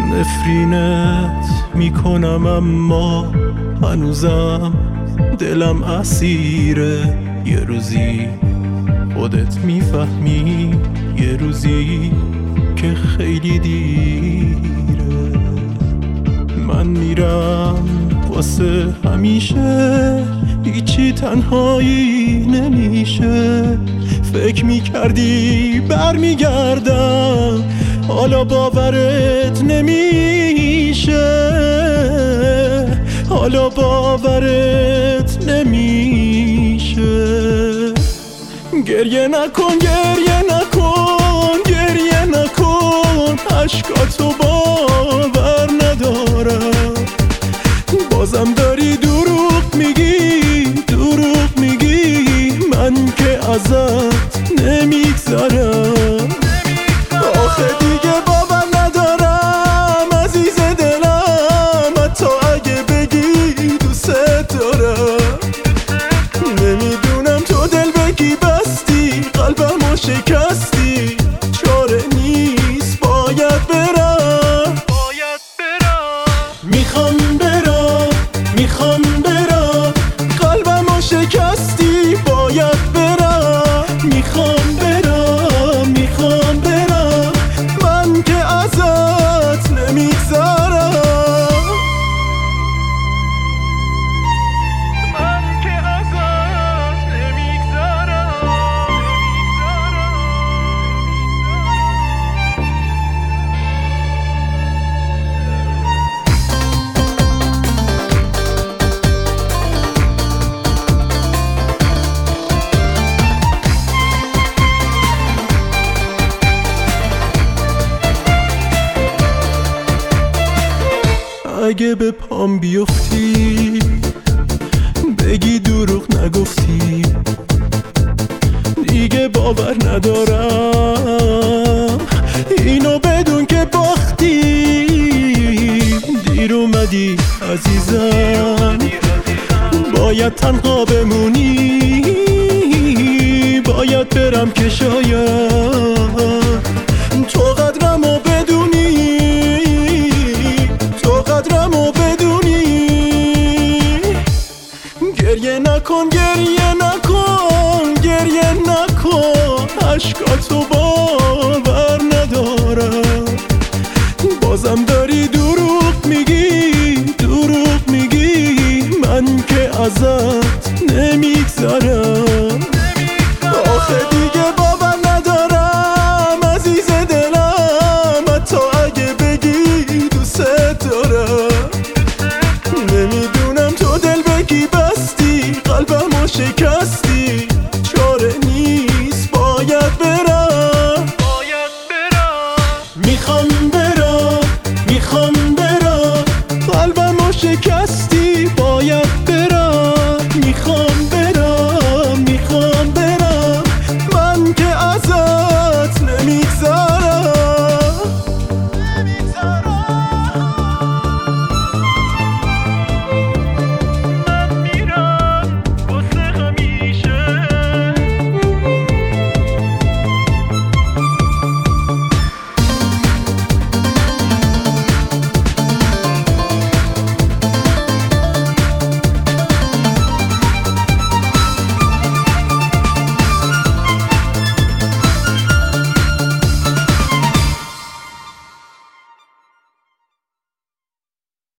نفرینت میکنم اما هنوزم دلم اسیره. یه روزی خودت میفهمی، یه روزی که خیلی دیره. من میرم واسه همیشه، هیچی تنهایی نمیشه. فکر میکردی برمیگردم، حالا باورت نمیشه، حالا باورت نمیشه. گریه نکن، گریه نکن، گریه نکن، عشقاتو باور ندارم. بازم داری دروغ میگی، دروغ میگی، من که ازت نمیگذرم. آخه دیگه باور ندارم عزیز دلم، حتی اگه بگی دوست دارم. نمیدونم تو دل بگی بستی، قلبمو شکستی، چاره نیست باید برم، باید برم. میخوام برم، میخوام برم، قلبمو شکستی، باید برم. میخوام برم، میخوام برم، من که ازت نمیگذرم، من که ازت نمیگذرم. اگه به پام بیفتی بگی دروغ نگفتی، دیگه باور ندارم. اینو بدون که باختی، دیر اومدی عزیزم، باید تنها بمونی. باید برم که شاید تو قدرمو بدونی، تو قدرمو بدونی. گریه نکن، گریه نکن، گریه نکن، عشقاتو باور ندارم. بازم داری دروغ میگی، دروغ میگی، من که ازت نمیگذرم. آخه دیگه باور ندارم عزیز دلم، حتی اگه بگی دوست دارم. نمیدونم تو دل بگی بستی، قلبمو شکستی، چاره نیست باید برم، باید برم. میخوام برم، میخوام